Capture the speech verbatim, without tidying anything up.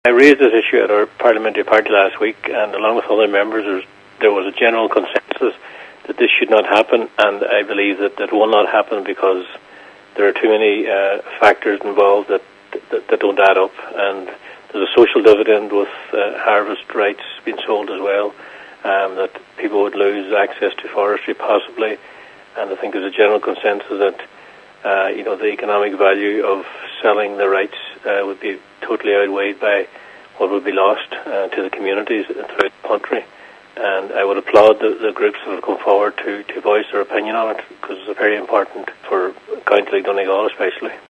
I raised this issue at our parliamentary party last week, and along with other members, there was, there was a general consensus that this should not happen, and I believe that that will not happen because there are too many uh, factors involved that, that that don't add up, and there's a social dividend with uh, harvest rights being sold as well, um, that people would lose access to forestry possibly, and I think there's a general consensus that uh, you know the economic value of selling the rights uh, would be totally outweighed by what would be lost uh, to the communities throughout the country. And I would applaud the, the groups that have come forward to, to voice their opinion on it, because it's very important for County like Donegal especially.